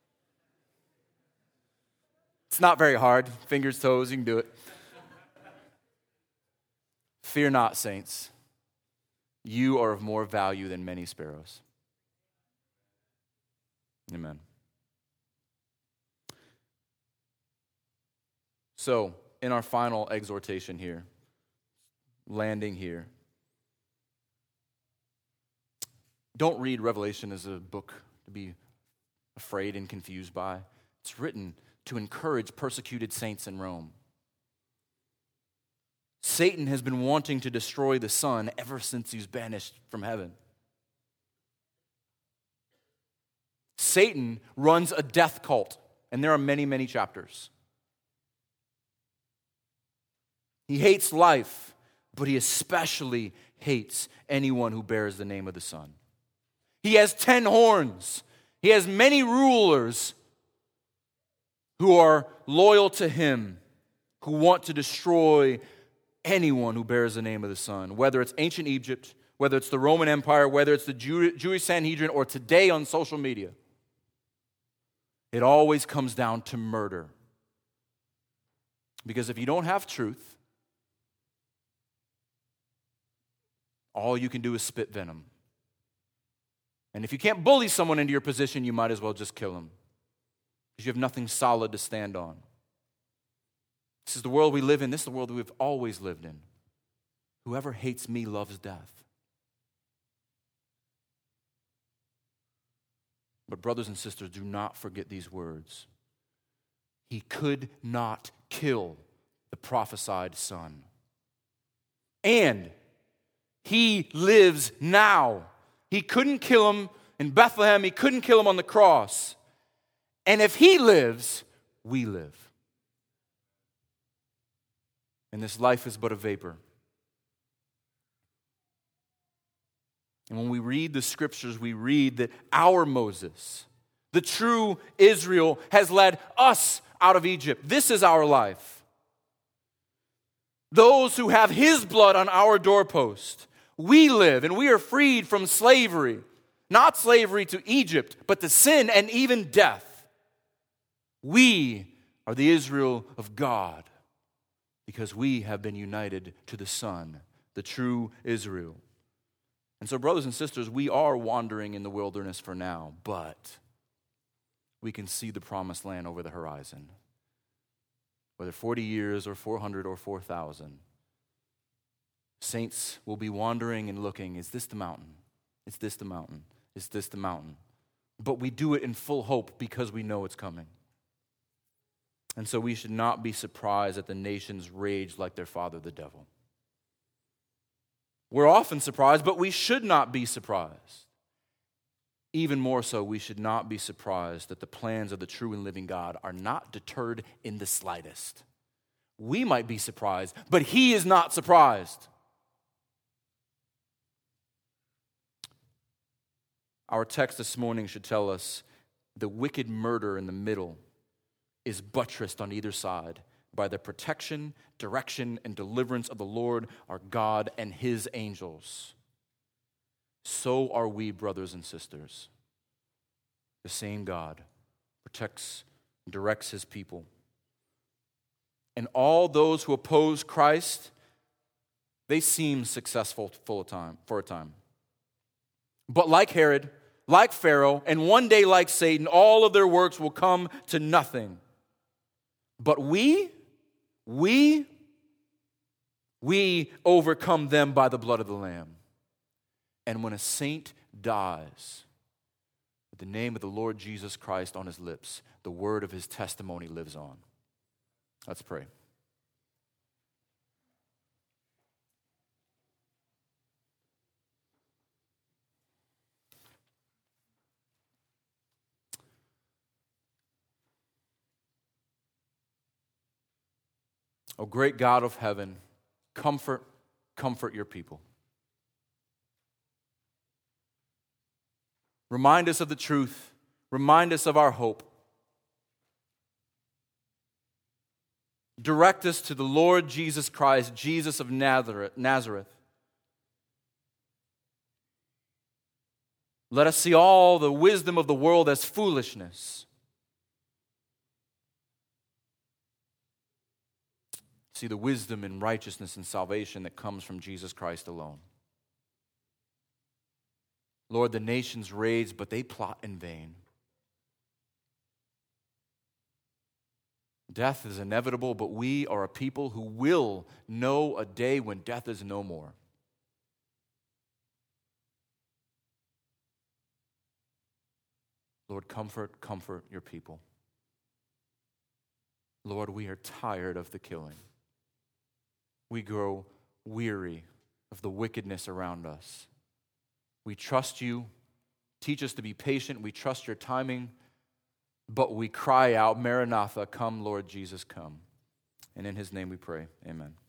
It's not very hard. Fingers, toes, you can do it. Fear not, saints. You are of more value than many sparrows. Amen. So, in our final exhortation here, landing here, don't read Revelation as a book to be afraid and confused by. It's written to encourage persecuted saints in Rome. Satan has been wanting to destroy the Son ever since he's banished from heaven. Satan runs a death cult, and there are many, many chapters. He hates life, but he especially hates anyone who bears the name of the Son. He has ten horns. He has many rulers who are loyal to him, who want to destroy anyone who bears the name of the Son, whether it's ancient Egypt, whether it's the Roman Empire, whether it's the Jew- Jewish Sanhedrin, or today on social media. It always comes down to murder. Because if you don't have truth, all you can do is spit venom. And if you can't bully someone into your position, you might as well just kill them. Because you have nothing solid to stand on. This is the world we live in. This is the world we've always lived in. Whoever hates me loves death. But brothers and sisters, do not forget these words. He could not kill the prophesied Son. And he lives now. He couldn't kill him in Bethlehem. He couldn't kill him on the cross. And if he lives, we live. And this life is but a vapor. And when we read the scriptures, we read that our Moses, the true Israel, has led us out of Egypt. This is our life. Those who have his blood on our doorpost, we live and we are freed from slavery. Not slavery to Egypt, but to sin and even death. We are the Israel of God because we have been united to the Son, the true Israel. And so, brothers and sisters, we are wandering in the wilderness for now, but we can see the promised land over the horizon. Whether forty years or four hundred or four thousand, saints will be wandering and looking, is this the mountain? Is this the mountain? Is this the mountain? But we do it in full hope because we know it's coming. And so we should not be surprised that the nations rage like their father, the devil. We're often surprised, but we should not be surprised. Even more so, we should not be surprised that the plans of the true and living God are not deterred in the slightest. We might be surprised, but he is not surprised. Our text this morning should tell us the wicked murder in the middle is buttressed on either side by the protection, direction, and deliverance of the Lord our God and his angels. So are we, brothers and sisters. The same God protects and directs his people. And all those who oppose Christ They seem successful full of time, for a time. But like Herod, like Pharaoh, and one day like Satan, all of their works will come to nothing. But we, we, we overcome them by the blood of the Lamb. And when a saint dies, with the name of the Lord Jesus Christ on his lips, the word of his testimony lives on. Let's pray. O great God of heaven, comfort, comfort your people. Remind us of the truth. Remind us of our hope. Direct us to the Lord Jesus Christ, Jesus of Nazareth. Nazareth. Let us see all the wisdom of the world as foolishness. See the wisdom and righteousness and salvation that comes from Jesus Christ alone. Lord, the nations rage, but they plot in vain. Death is inevitable, but we are a people who will know a day when death is no more. Lord, comfort, comfort your people. Lord, we are tired of the killing. We grow weary of the wickedness around us. We trust you. Teach us to be patient. We trust your timing. But we cry out, Maranatha, come, Lord Jesus, come. And in his name we pray. Amen.